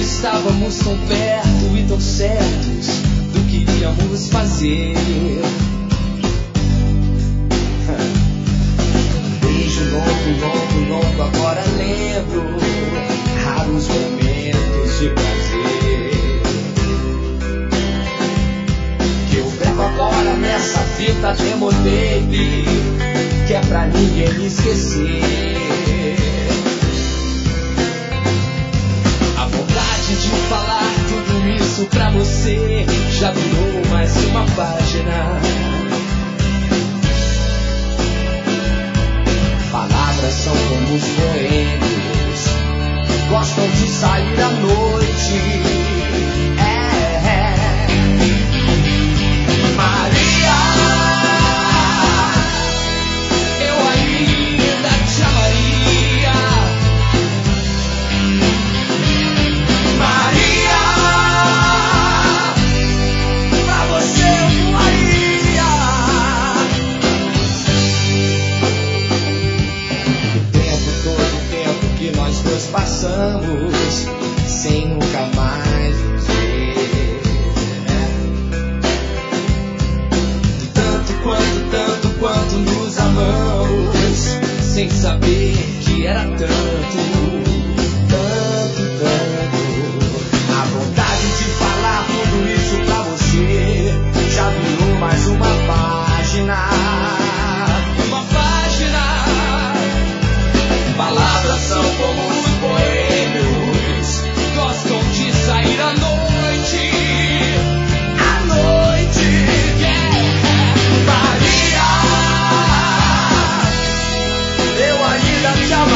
estávamos tão perto e tão certos do que iríamos fazer. Beijo longo, longo, longo, agora lembro raros momentos de prazer que eu gravo agora nessa fita demo tape, que é pra ninguém me esquecer. A vontade de falar tudo isso pra você já virou mais uma página. Palavras são como os boêmios, gostam de sair à noite. Maria, eu ainda te amaria. Maria, pra você eu voaria. O tempo que nós dois passamos sem nunca mais nos ver. Tanto quanto nos amamos, sem saber que era tanto. A vontade de falar tudo isso pra você já virou mais uma página. Uma página. Palavras são como os boêmios, gostam de sair à noite. À noite, yeah. Maria, eu ainda te amo.